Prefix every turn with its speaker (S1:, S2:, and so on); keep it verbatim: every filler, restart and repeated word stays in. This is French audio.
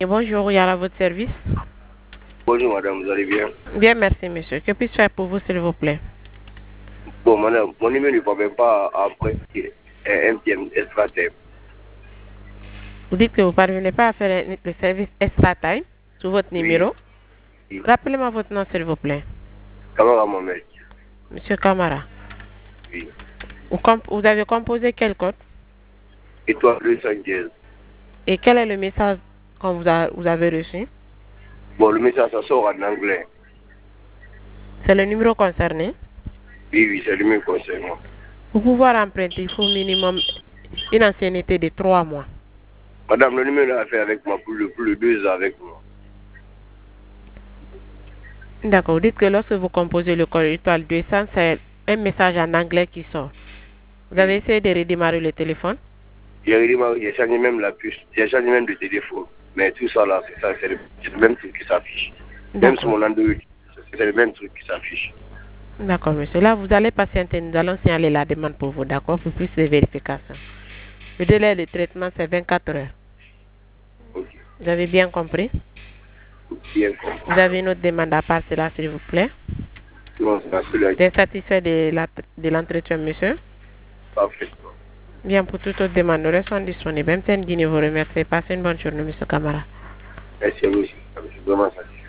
S1: Et bonjour, il y a à votre service.
S2: Bonjour madame, vous allez bien?
S1: Bien, merci monsieur. Que puis-je faire pour vous, s'il vous plaît?
S2: Bon madame, mon numéro ne parvient pas après un M T N extra thème.
S1: Vous dites que vous ne parvenez pas à faire un- le service extra time sur votre
S2: Oui,
S1: numéro.
S2: oui.
S1: Rappelez-moi votre nom, s'il vous plaît.
S2: Camara Mohamed.
S1: Monsieur Camara.
S2: Oui.
S1: Vous, comp- vous avez composé quel code?
S2: Étoile deux cent quinze.
S1: Et quel est le message qu'on vous, a- vous avez reçu?
S2: Bon, le message ça sort en anglais.
S1: C'est le numéro concerné.
S2: Oui, oui, c'est le même concernant.
S1: Pour pouvoir emprunter, il faut au minimum une ancienneté de trois mois.
S2: Madame, le numéro a fait avec moi pour le, pour le deux ans avec moi.
S1: D'accord. Vous dites que lorsque vous composez le code étoile deux cents, c'est un message en anglais qui sort. Vous avez
S2: Oui.
S1: essayé de redémarrer le téléphone?
S2: J'ai redémarré, j'ai changé même la puce, j'ai changé même de téléphone. Mais tout ça là, c'est ça, c'est le, c'est le même truc qui s'affiche. Même sur
S1: D'accord.
S2: mon Android, c'est le même truc qui s'affiche.
S1: D'accord, monsieur. Là, vous allez patienter. Nous allons signaler la demande pour vous, d'accord, pour plus de vérification. Le délai de traitement, c'est vingt-quatre heures.
S2: Ok,
S1: Vous avez bien compris?
S2: bien compris.
S1: Vous avez une autre demande à part cela, s'il vous plaît?
S2: Non, c'est la seule
S1: Vous êtes satisfait de la- de l'entretien, monsieur?
S2: parfaitement.
S1: Bien, pour toute autre demande, nous restons disponibles. M T N Guinée vous remercie. Passez une bonne journée, monsieur Camara.
S2: Merci à vous aussi. Je suis vraiment satisfait.